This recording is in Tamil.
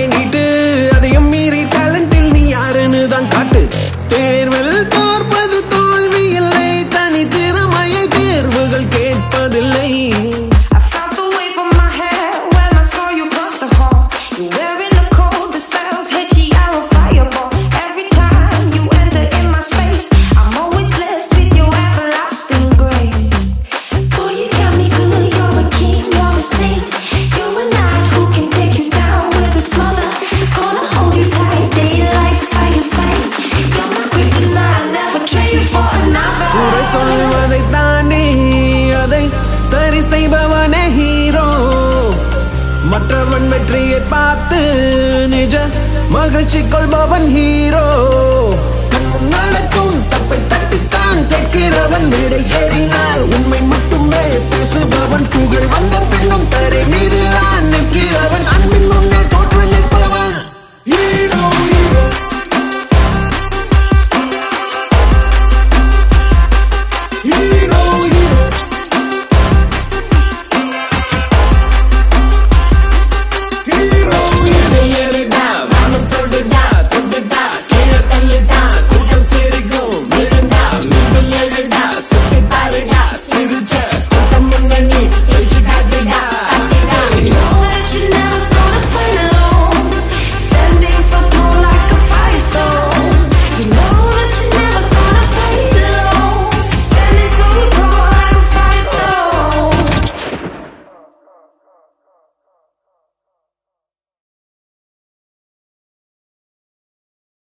நீட்டு அதையும் மீறி டேலண்டில் நீ யாருன்னு தான் காட்டு தேர்வில் தோற்பது தோல்வி இல்லை தனி திறமையை தேர்வுகள் கேட்பதில்லை சொல்வதை தாண்டி அதை சரி செய்பவனே ஹீரோ மற்றவன் வெற்றியை பார்த்து நிஜ மகிழ்ச்சி கொள்பவன் ஹீரோ நடக்கும் தப்பை தட்டித்தான் கேட்கிறவன் மேடை ஏறினால் உண்மை மட்டுமே பேசுபவன் புகழ் வந்த பின்னும் தரை மீது நிற்கிறவன் அன்பின் முன்னே தோற்று நிற்பவன்